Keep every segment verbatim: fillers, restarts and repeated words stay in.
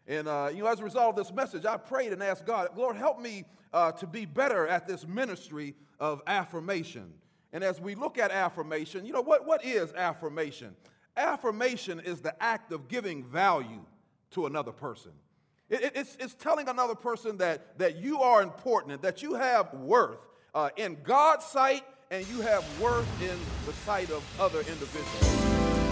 And, uh, you know, as a result of this message, I prayed and asked God, Lord, help me uh, to be better at this ministry of affirmation. And as we look at affirmation, you know, what, what is affirmation? Affirmation is the act of giving value to another person. It, it, it's, it's telling another person that, that you are important, that you have worth uh, in God's sight, and you have worth in the sight of other individuals.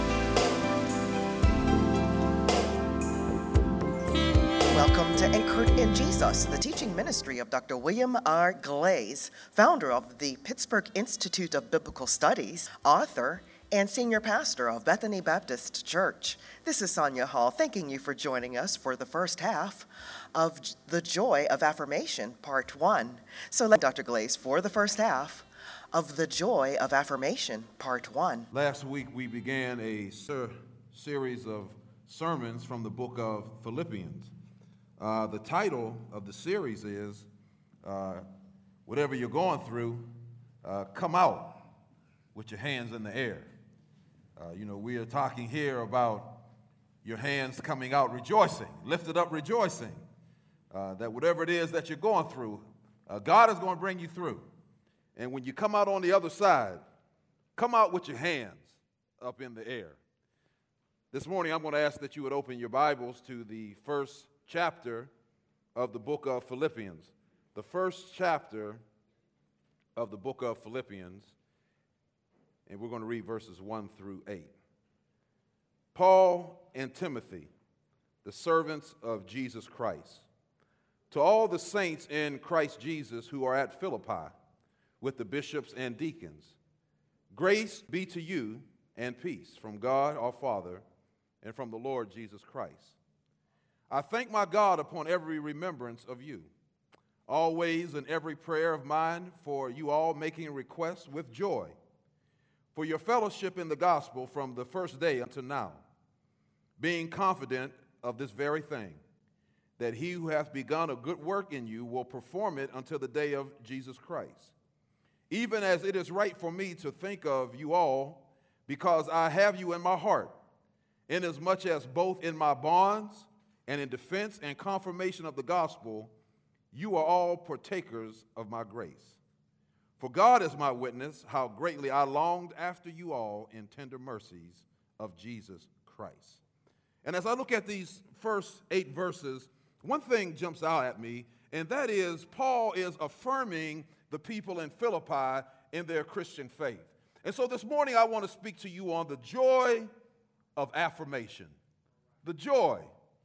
Welcome to Anchored in Jesus, the teaching ministry of Doctor William R. Glaze, founder of the Pittsburgh Institute of Biblical Studies, author, and senior pastor of Bethany Baptist Church. This is Sonia Hall, thanking you for joining us for the first half of The Joy of Affirmation, Part one. So let Doctor Glaze for the first half of The Joy of Affirmation, Part one. Last week we began a ser- series of sermons from the book of Philippians. Uh, the title of the series is, uh, whatever you're going through, uh, come out with your hands in the air. Uh, you know, we are talking here about your hands coming out rejoicing, lifted up rejoicing, uh, that whatever it is that you're going through, uh, God is going to bring you through. And when you come out on the other side, come out with your hands up in the air. This morning, I'm going to ask that you would open your Bibles to the first chapter of the book of Philippians. The first chapter of the book of Philippians, and we're going to read verses one through eight. Paul and Timothy, the servants of Jesus Christ, to all the saints in Christ Jesus who are at Philippi, with the bishops and deacons, grace be to you and peace from God our Father and from the Lord Jesus Christ. I thank my God upon every remembrance of you, always in every prayer of mine for you all, making requests with joy for your fellowship in the gospel from the first day until now, being confident of this very thing, that he who hath begun a good work in you will perform it until the day of Jesus Christ. Even as it is right for me to think of you all, because I have you in my heart, inasmuch as both in my bonds and in defense and confirmation of the gospel, you are all partakers of my grace. For God is my witness, how greatly I longed after you all in tender mercies of Jesus Christ. And as I look at these first eight verses, one thing jumps out at me, and that is Paul is affirming the people in Philippi in their Christian faith. And so this morning I want to speak to you on the joy of affirmation. The joy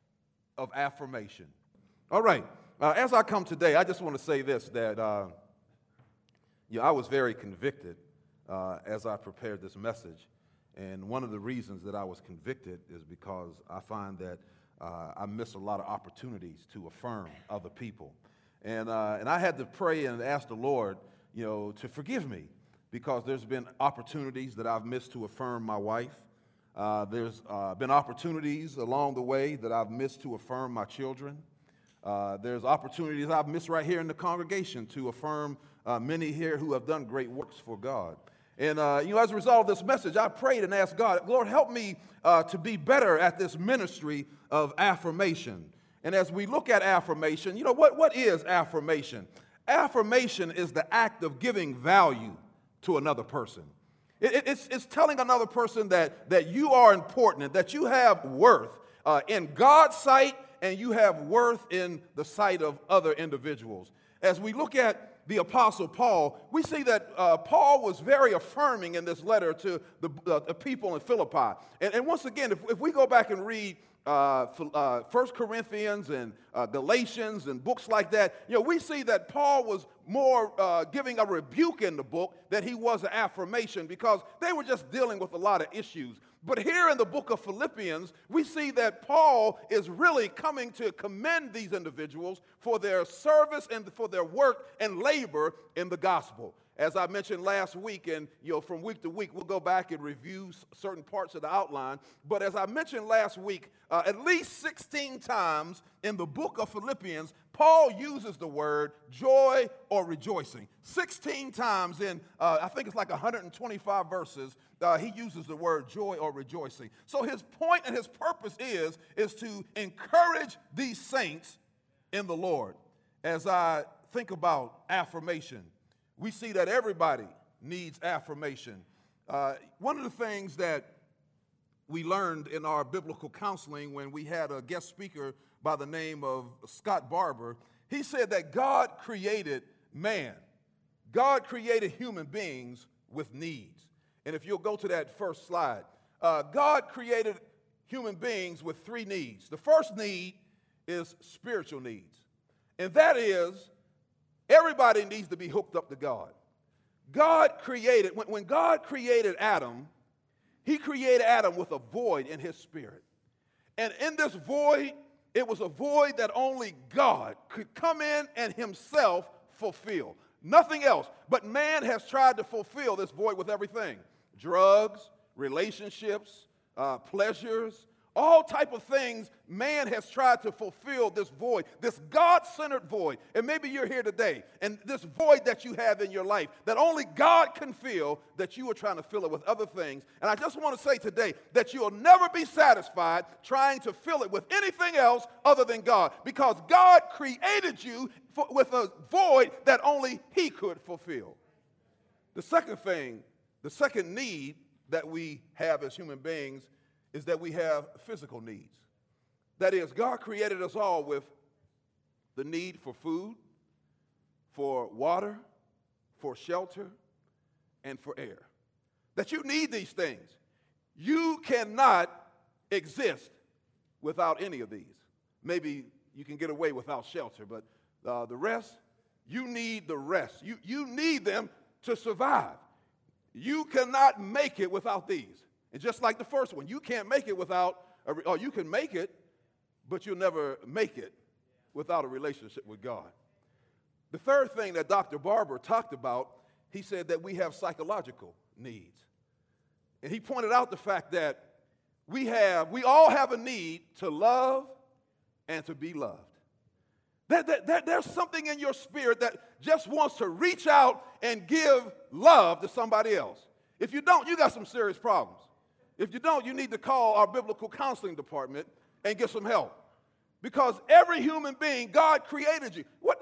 of affirmation. All right, uh, as I come today, I just want to say this, that uh, you know, I was very convicted uh, as I prepared this message. And one of the reasons that I was convicted is because I find that uh, I miss a lot of opportunities to affirm other people. And, uh, and I had to pray and ask the Lord, you know, to forgive me, because there's been opportunities that I've missed to affirm my wife. Uh, there's uh, been opportunities along the way that I've missed to affirm my children. Uh, there's opportunities I've missed right here in the congregation to affirm uh, many here who have done great works for God. And, uh, you know, as a result of this message, I prayed and asked God, Lord, help me uh, to be better at this ministry of affirmation. And as we look at affirmation, you know, what, what is affirmation? Affirmation is the act of giving value to another person. It, it, it's, it's telling another person that, that you are important, that you have worth uh, in God's sight, and you have worth in the sight of other individuals. As we look at the Apostle Paul, we see that uh, Paul was very affirming in this letter to the, uh, the people in Philippi. And, and once again, if, if we go back and read uh, uh, First Corinthians and uh, Galatians and books like that, you know, we see that Paul was more uh, giving a rebuke in the book than he was an affirmation, because they were just dealing with a lot of issues. But here in the book of Philippians, we see that Paul is really coming to commend these individuals for their service and for their work and labor in the gospel. As I mentioned last week, and you know, from week to week, we'll go back and review certain parts of the outline. But as I mentioned last week, uh, at least sixteen times in the book of Philippians, Paul uses the word joy or rejoicing. sixteen times in, uh, I think it's like one hundred twenty-five verses, uh, he uses the word joy or rejoicing. So his point and his purpose is, is to encourage these saints in the Lord. As I think about affirmation, we see that everybody needs affirmation. Uh, one of the things that we learned in our biblical counseling when we had a guest speaker by the name of Scott Barber, he said that God created man. God created human beings with needs. And if you'll go to that first slide, uh, God created human beings with three needs. The first need is spiritual needs. And that is, everybody needs to be hooked up to God. God created, when, when God created Adam, he created Adam with a void in his spirit. And in this void, it was a void that only God could come in and himself fulfill. Nothing else. But man has tried to fulfill this void with everything. Drugs, relationships, uh, pleasures, all type of things. Man has tried to fulfill this void, this God-centered void. And maybe you're here today, and this void that you have in your life that only God can fill, that you are trying to fill it with other things. And I just want to say today that you'll never be satisfied trying to fill it with anything else other than God, because God created you for, with a void that only he could fulfill. The second thing, the second need that we have as human beings is that we have physical needs. That is, God created us all with the need for food, for water, for shelter, and for air. That you need these things. You cannot exist without any of these. Maybe you can get away without shelter, but uh, the rest, you need the rest. You, you need them to survive. You cannot make it without these. And just like the first one, you can't make it without, a, or you can make it, but you'll never make it without a relationship with God. The third thing that Doctor Barber talked about, he said that we have psychological needs. And he pointed out the fact that we have, we all have a need to love and to be loved. That, that, that there's something in your spirit that just wants to reach out and give love to somebody else. If you don't, you got some serious problems. If you don't, you need to call our biblical counseling department and get some help. Because every human being, God created you. What?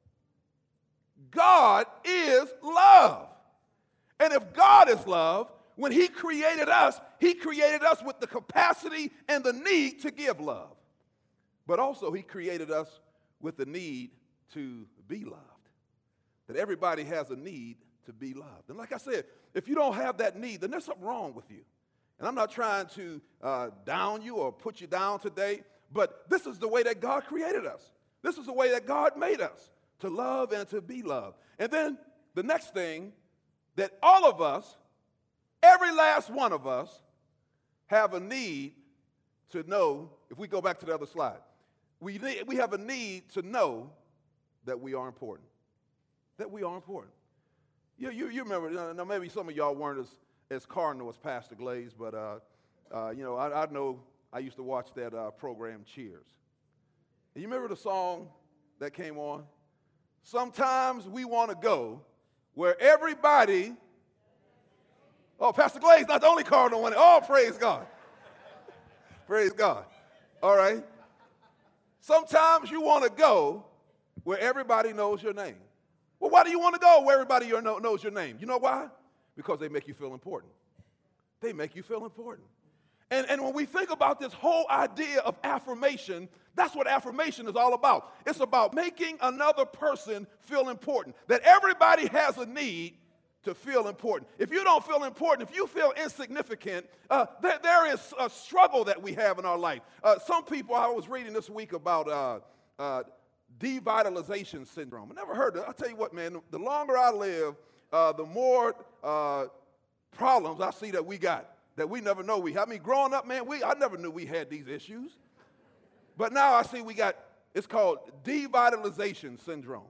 God is love. And if God is love, when he created us, he created us with the capacity and the need to give love. But also he created us with the need to be loved. That everybody has a need to be loved. And like I said, if you don't have that need, then there's something wrong with you. And I'm not trying to uh, down you or put you down today, but this is the way that God created us. This is the way that God made us, to love and to be loved. And then the next thing, that all of us, every last one of us, have a need to know, if we go back to the other slide, we, need, we have a need to know that we are important. That we are important. You, you, you remember, now maybe some of y'all weren't as, as cardinal as Pastor Glaze, but, uh, uh, you know, I, I know I used to watch that uh, program, Cheers. And you remember the song that came on? Sometimes we want to go where everybody, oh, Pastor Glaze, not the only cardinal one. Oh, praise God. Praise God. All right. Sometimes you want to go where everybody knows your name. Well, why do you want to go where everybody knows your name? You know why? Because they make you feel important. They make you feel important. And, and when we think about this whole idea of affirmation, that's what affirmation is all about. It's about making another person feel important. That everybody has a need to feel important. If you don't feel important, if you feel insignificant, uh, there, there is a struggle that we have in our life. Uh, some people, I was reading this week about uh, uh, devitalization syndrome. I never heard of it. I'll tell you what, man, the longer I live, uh, the more uh, problems I see that we got, that we never know we have. I mean, growing up, man, we I never knew we had these issues. But now I see we got, it's called devitalization syndrome.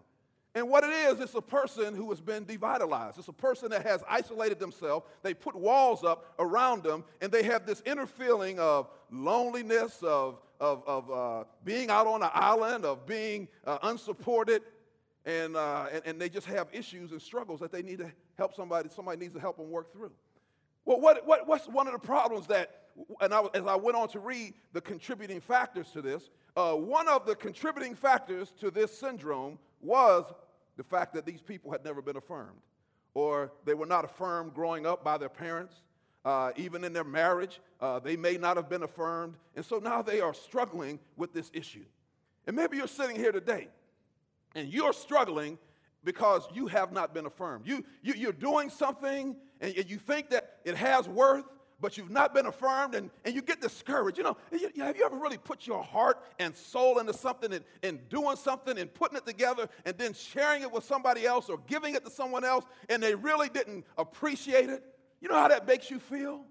And what it is, it's a person who has been devitalized. It's a person that has isolated themselves. They put walls up around them, and they have this inner feeling of loneliness, of, of, of uh, being out on an island, of being uh, unsupported, and, uh, and, and they just have issues and struggles that they need to help somebody. Somebody needs to help them work through. Well, what, what, what's one of the problems that, and I, as I went on to read the contributing factors to this, uh, one of the contributing factors to this syndrome was the fact that these people had never been affirmed, or they were not affirmed growing up by their parents. Uh, even in their marriage, uh, they may not have been affirmed, and so now they are struggling with this issue. And maybe you're sitting here today, and you're struggling because you have not been affirmed. You, you, you're doing something, and you think that it has worth, but you've not been affirmed, and, and you get discouraged. You know, you, have you ever really put your heart and soul into something and, and doing something and putting it together and then sharing it with somebody else or giving it to someone else, and they really didn't appreciate it? You know how that makes you feel?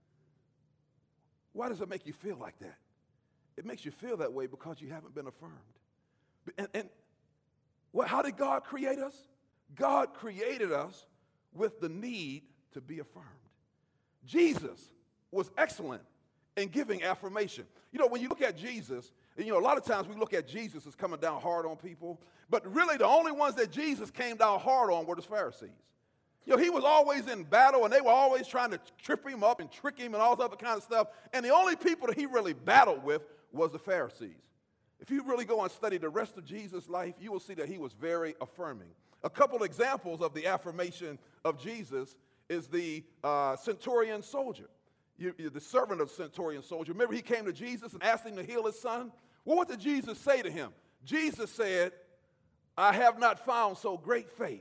Why does it make you feel like that? It makes you feel that way because you haven't been affirmed. And, and well, how did God create us? God created us with the need to be affirmed. Jesus was excellent in giving affirmation. You know, when you look at Jesus, and, you know, a lot of times we look at Jesus as coming down hard on people, but really the only ones that Jesus came down hard on were the Pharisees. You know, he was always in battle, and they were always trying to trip him up and trick him and all this other kind of stuff, and the only people that he really battled with was the Pharisees. If you really go and study the rest of Jesus' life, you will see that he was very affirming. A couple examples of the affirmation of Jesus is the uh, centurion soldier, you, you, the servant of the centurion soldier. Remember, he came to Jesus and asked him to heal his son? Well, what did Jesus say to him? Jesus said, I have not found so great faith.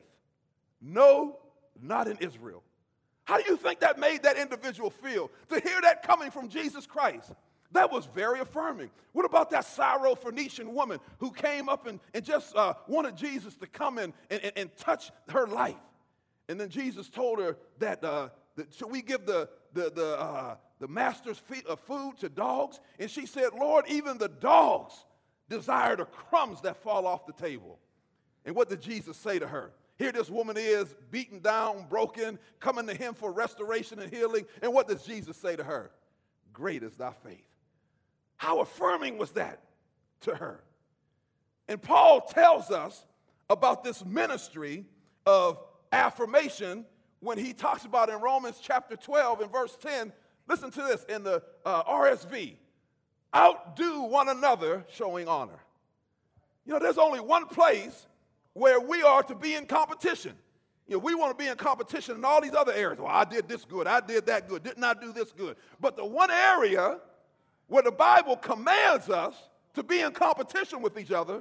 No, not in Israel. How do you think that made that individual feel? To hear that coming from Jesus Christ, that was very affirming. What about that Syrophoenician woman who came up and, and just uh, wanted Jesus to come in and, and, and touch her life? And then Jesus told her that, uh, that should we give the, the, the, uh, the master's feet of food to dogs? And she said, Lord, even the dogs desire the crumbs that fall off the table. And what did Jesus say to her? Here this woman is, beaten down, broken, coming to him for restoration and healing. And what does Jesus say to her? Great is thy faith. How affirming was that to her? And Paul tells us about this ministry of affirmation when he talks about in Romans chapter twelve and verse ten. Listen to this in the uh, R S V. Outdo one another, showing honor. You know, there's only one place where we are to be in competition. You know, we want to be in competition in all these other areas. Well, I did this good. I did that good. Didn't I do this good? But the one area where the Bible commands us to be in competition with each other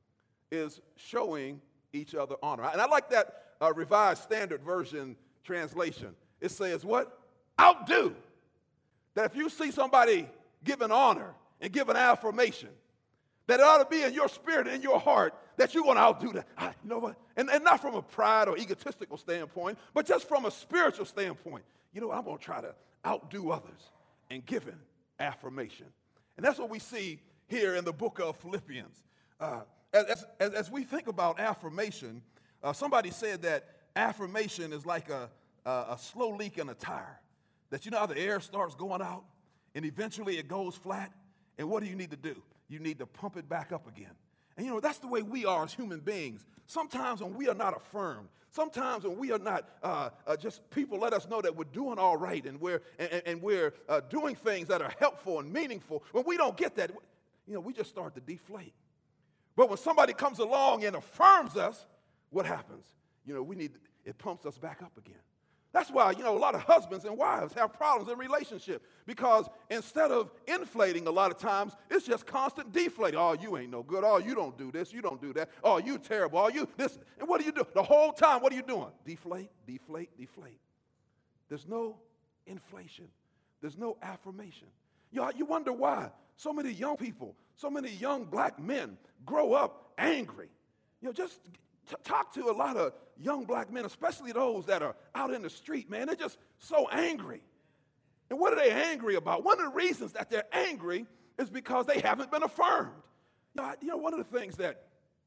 is showing each other honor. And I like that uh, Revised Standard Version translation. It says what? Outdo. That if you see somebody giving honor and giving affirmation, that it ought to be in your spirit, in your heart, that you want to outdo that. I, you know what? And, and not from a pride or egotistical standpoint, but just from a spiritual standpoint. You know, I'm going to try to outdo others in giving affirmation. And that's what we see here in the book of Philippians. Uh, as, as, as we think about affirmation, uh, somebody said that affirmation is like a, a, a slow leak in a tire. That you know how the air starts going out and eventually it goes flat? And what do you need to do? You need to pump it back up again. And you know, that's the way we are as human beings. Sometimes when we are not affirmed, sometimes when we are not uh, uh, just people let us know that we're doing all right and we're, and, and we're uh, doing things that are helpful and meaningful, when we don't get that, you know, we just start to deflate. But when somebody comes along and affirms us, what happens? You know, we need, it pumps us back up again. That's why, you know, a lot of husbands and wives have problems in relationship because instead of inflating a lot of times, it's just constant deflating. Oh, you ain't no good. Oh, you don't do this. You don't do that. Oh, you terrible. Oh, you this. And what do you do? The whole time, what are you doing? Deflate, deflate, deflate. There's no inflation. There's no affirmation. You know, you wonder why so many young people, so many young black men grow up angry. You know, just T- talk to a lot of young black men, especially those that are out in the street, man. They're just so angry. And what are they angry about? One of the reasons that they're angry is because they haven't been affirmed. You know, I, you know one of the things that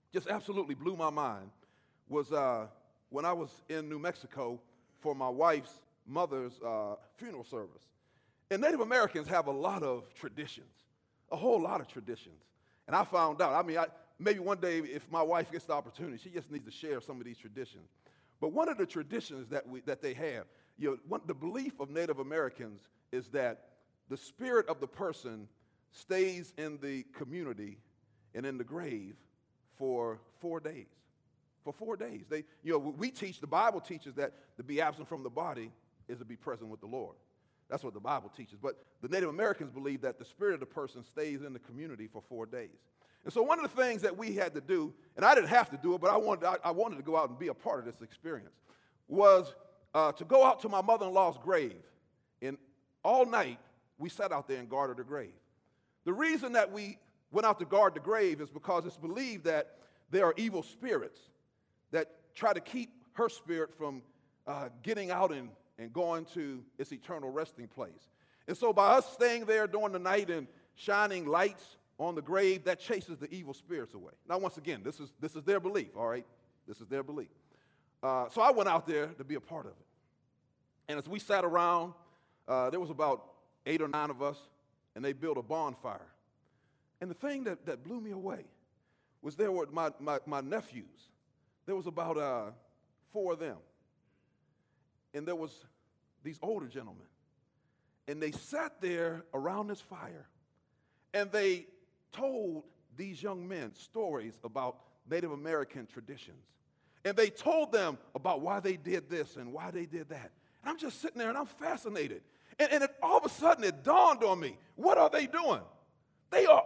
just absolutely blew my mind was uh, when I was in New Mexico for my wife's mother's uh, funeral service. And Native Americans have a lot of traditions, a whole lot of traditions. And I found out, I mean, I, maybe one day if my wife gets the opportunity, she just needs to share some of these traditions. But one of the traditions that, we, that they have, you know, one, the belief of Native Americans is that the spirit of the person stays in the community and in the grave for four days. For four days. They, you know, we teach, the Bible teaches that to be absent from the body is to be present with the Lord. That's what the Bible teaches. But the Native Americans believe that the spirit of the person stays in the community for four days. And so one of the things that we had to do, and I didn't have to do it, but I wanted, I, I wanted to go out and be a part of this experience, was uh, to go out to my mother-in-law's grave. And all night, we sat out there and guarded her grave. The reason that we went out to guard the grave is because it's believed that there are evil spirits that try to keep her spirit from uh, getting out and, and going to its eternal resting place. And so by us staying there during the night and shining lights on the grave, that chases the evil spirits away. Now, once again, this is, this is their belief, all right? This is their belief. Uh, so I went out there to be a part of it. And as we sat around, uh, there was about eight or nine of us, and they built a bonfire. And the thing that, that blew me away was there were my, my, my nephews. There was about uh, four of them. And there was these older gentlemen. And they sat there around this fire, and they told these young men stories about Native American traditions. And they told them about why they did this and why they did that. And I'm just sitting there, and I'm fascinated. And, and it, all of a sudden, it dawned on me, what are they doing? They are,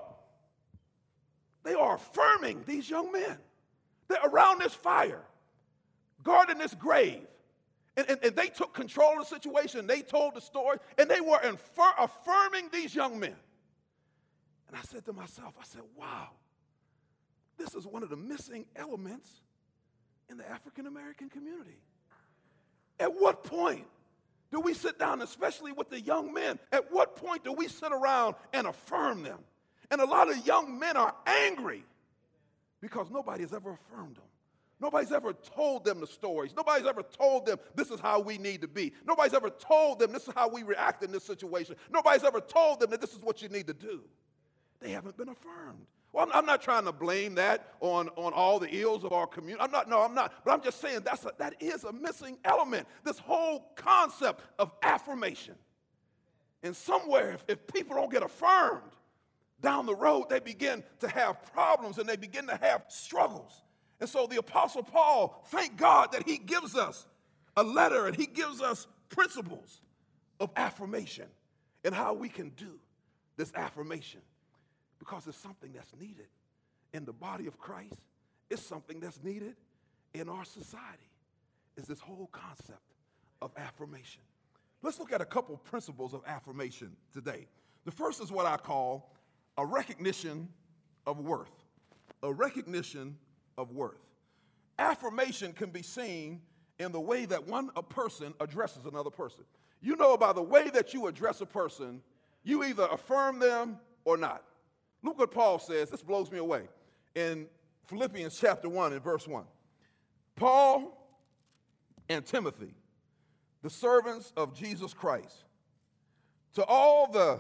they are affirming these young men. They're around this fire, guarding this grave. And, and, and they took control of the situation. They told the story, and they were infer- affirming these young men. And I said to myself, I said, wow, this is one of the missing elements in the African-American community. At what point do we sit down, especially with the young men, at what point do we sit around and affirm them? And a lot of young men are angry because nobody has ever affirmed them. Nobody's ever told them the stories. Nobody's ever told them this is how we need to be. Nobody's ever told them this is how we react in this situation. Nobody's ever told them that this is what you need to do. They haven't been affirmed. Well, I'm, I'm not trying to blame that on, on all the ills of our community. I'm not, no, I'm not. But I'm just saying that's a, that is a missing element, this whole concept of affirmation. And somewhere, if, if people don't get affirmed, down the road, they begin to have problems and they begin to have struggles. And so the Apostle Paul, thank God that he gives us a letter and he gives us principles of affirmation and how we can do this affirmation, because it's something that's needed in the body of Christ. It's something that's needed in our society, is this whole concept of affirmation. Let's look at a couple principles of affirmation today. The first is what I call a recognition of worth. A recognition of worth. Affirmation can be seen in the way that one a person addresses another person. You know, by the way that you address a person, you either affirm them or not. Look what Paul says. This blows me away. In Philippians chapter one and verse one. Paul and Timothy, the servants of Jesus Christ, to all the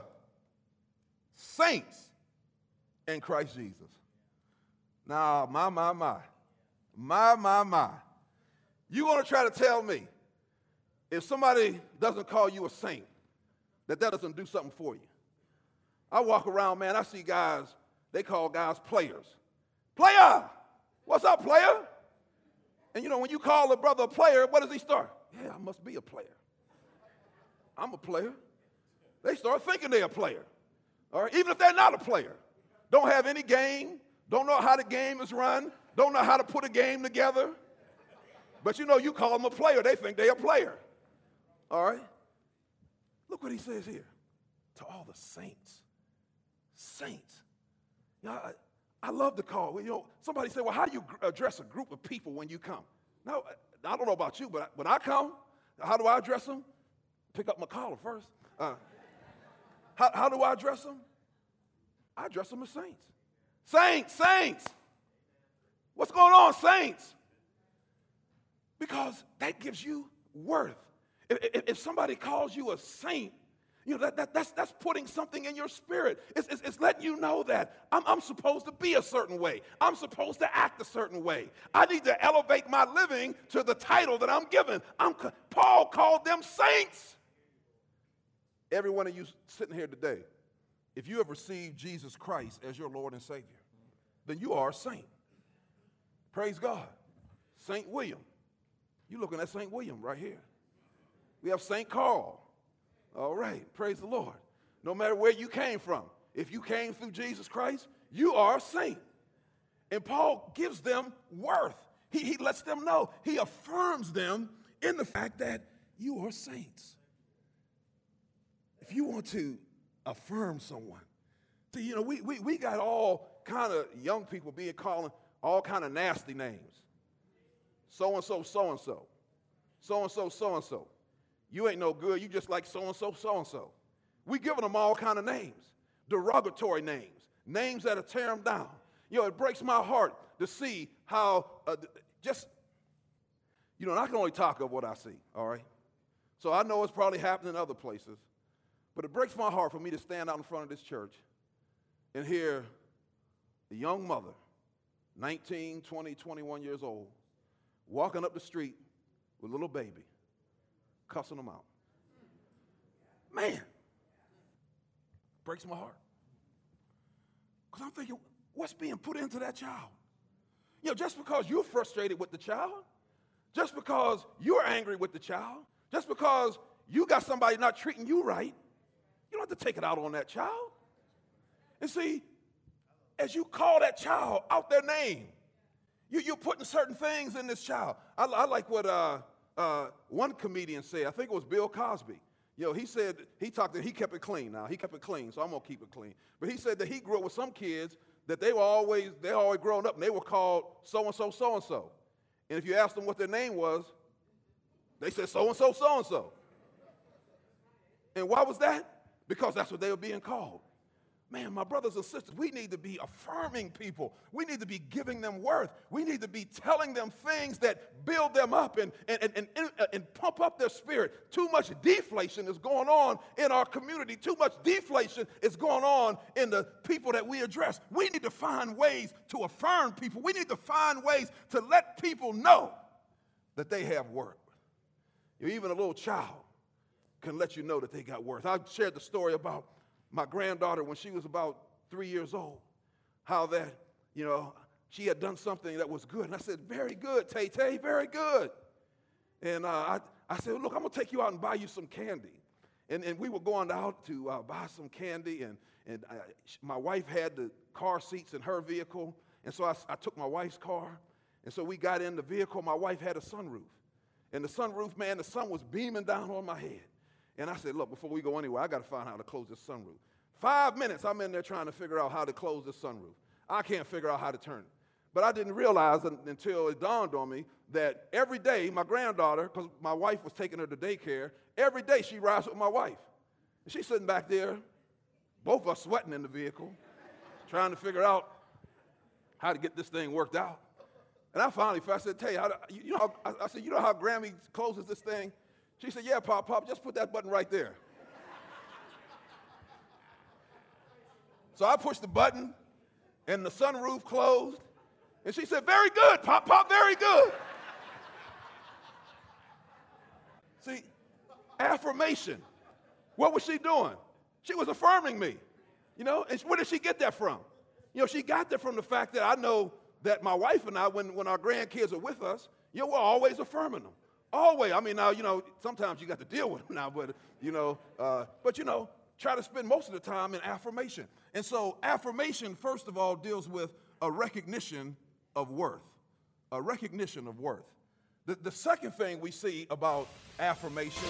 saints in Christ Jesus. Now, my, my, my, my, my, my. You want to try to tell me if somebody doesn't call you a saint, that that doesn't do something for you? I walk around, man, I see guys, they call guys players. Player! What's up, player? And you know, when you call a brother a player, what does he start? Yeah, I must be a player. I'm a player. They start thinking they're a player. All right, even if they're not a player, don't have any game, don't know how the game is run, don't know how to put a game together. But you know, you call them a player, they think they're a player. All right? Look what he says here. To all the saints. Saints. You know, I, I love to call. You know, somebody said, well, how do you address a group of people when you come? No, I don't know about you, but when I come, how do I address them? Pick up my collar first. Uh, how, how do I address them? I address them as saints. Saints, saints. What's going on, saints? Because that gives you worth. If, if, if somebody calls you a saint, you know, that, that, that's, that's putting something in your spirit. It's, it's, it's letting you know that I'm, I'm supposed to be a certain way. I'm supposed to act a certain way. I need to elevate my living to the title that I'm given. I'm, Paul called them saints. Every one of you sitting here today, if you have received Jesus Christ as your Lord and Savior, then you are a saint. Praise God. Saint William. You're looking at Saint William right here. We have Saint Carl. All right, praise the Lord. No matter where you came from, if you came through Jesus Christ, you are a saint. And Paul gives them worth. He, he lets them know. He affirms them in the fact that you are saints. If you want to affirm someone, see, you know, we, we, we got all kind of young people being calling all kind of nasty names. So-and-so, so-and-so. So-and-so, so-and-so. You ain't no good. You just like so-and-so, so-and-so. We giving them all kind of names, derogatory names, names that'll tear them down. You know, it breaks my heart to see how uh, just, you know, and I can only talk of what I see, all right? So I know it's probably happening in other places, but it breaks my heart for me to stand out in front of this church and hear a young mother, nineteen, twenty, twenty-one years old, walking up the street with a little baby, cussing them out. Man, breaks my heart. Because I'm thinking, what's being put into that child? You know, just because you're frustrated with the child, just because you're angry with the child, just because you got somebody not treating you right, you don't have to take it out on that child. And see, as you call that child out their name, you, you're putting certain things in this child. I, I like what uh, uh, one comedian said. I think it was Bill Cosby. You know, he said, he talked, he kept it clean now. He kept it clean, so I'm going to keep it clean. But he said that he grew up with some kids that they were always, they always grown up and they were called so-and-so, so-and-so. And if you asked them what their name was, they said so-and-so, so-and-so. And why was that? Because that's what they were being called. Man, my brothers and sisters, we need to be affirming people. We need to be giving them worth. We need to be telling them things that build them up and, and, and, and, and pump up their spirit. Too much deflation is going on in our community. Too much deflation is going on in the people that we address. We need to find ways to affirm people. We need to find ways to let people know that they have worth. Even a little child can let you know that they got worth. I shared the story about my granddaughter when she was about three years old, how that, you know, she had done something that was good. And I said, very good, Tay-Tay, very good. And uh, I, I said, look, I'm going to take you out and buy you some candy. And, and we were going out to uh, buy some candy, and, and I, my wife had the car seats in her vehicle, and so I, I took my wife's car, and so we got in the vehicle. My wife had a sunroof, and the sunroof, man, the sun was beaming down on my head. And I said, look, before we go anywhere, I got to find out how to close this sunroof. Five minutes, I'm in there trying to figure out how to close this sunroof. I can't figure out how to turn it. But I didn't realize until it dawned on me that every day, my granddaughter, because my wife was taking her to daycare, every day she rides with my wife. And she's sitting back there, both of us sweating in the vehicle, trying to figure out how to get this thing worked out. And I finally, I said, Tay, how do, you know, how, I said, you know how Grammy closes this thing? She said, yeah, Pop, Pop, just put that button right there. So I pushed the button, and the sunroof closed, and she said, very good, Pop, Pop, very good. See, affirmation. What was she doing? She was affirming me, you know, and where did she get that from? You know, she got that from the fact that I know that my wife and I, when, when our grandkids are with us, you know, we're always affirming them. Always. I mean, now, you know, sometimes you got to deal with them now, but, you know, uh, but, you know, try to spend most of the time in affirmation. And so affirmation, first of all, deals with a recognition of worth, a recognition of worth. The, the second thing we see about affirmation.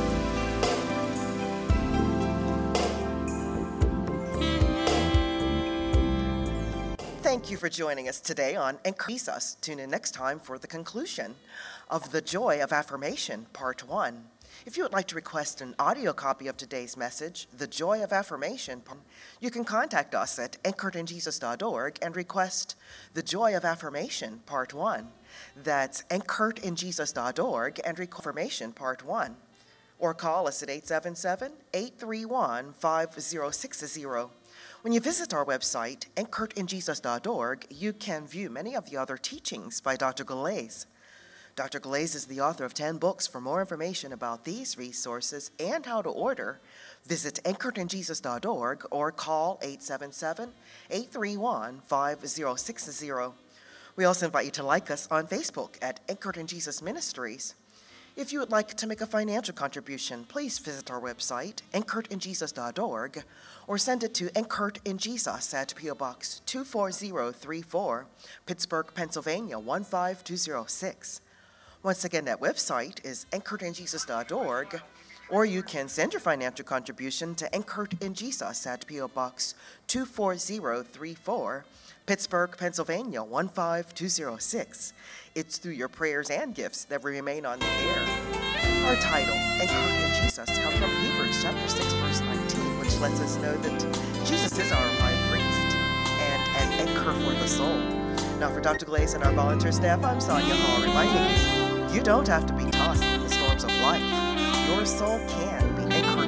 Thank you for joining us today on Encourage Jesus. Tune in next time for the conclusion of The Joy of Affirmation, Part one. If you would like to request an audio copy of today's message, The Joy of Affirmation, you can contact us at anchored in jesus dot org and request The Joy of Affirmation, Part one. That's anchored in jesus dot org and request Affirmation, Part one. Or call us at eight seven seven, eight three one, five zero six zero. When you visit our website, anchored in jesus dot org, you can view many of the other teachings by Doctor Galais. Doctor Galais is the author of ten books. For more information about these resources and how to order, visit anchored in jesus dot org or call eight seven seven, eight three one, five zero six zero. We also invite you to like us on Facebook at Anchored in Jesus Ministries. If you would like to make a financial contribution, please visit our website, anchored in jesus dot org, or send it to Anchored in Jesus at P O Box two four zero three four, Pittsburgh, Pennsylvania one five two zero six. Once again, that website is anchored in jesus dot org, or you can send your financial contribution to Anchored in Jesus at P O Box two four zero three four, Pittsburgh, Pennsylvania one five two zero six. It's through your prayers and gifts that we remain on the air. Our title, Anchored in Jesus, comes from Hebrews chapter six, verse nineteen, which lets us know that Jesus is our high priest and an anchor for the soul. Now, for Doctor Galais and our volunteer staff, I'm Sonia Hall, reminding you, you don't have to be tossed in the storms of life. Your soul can be anchored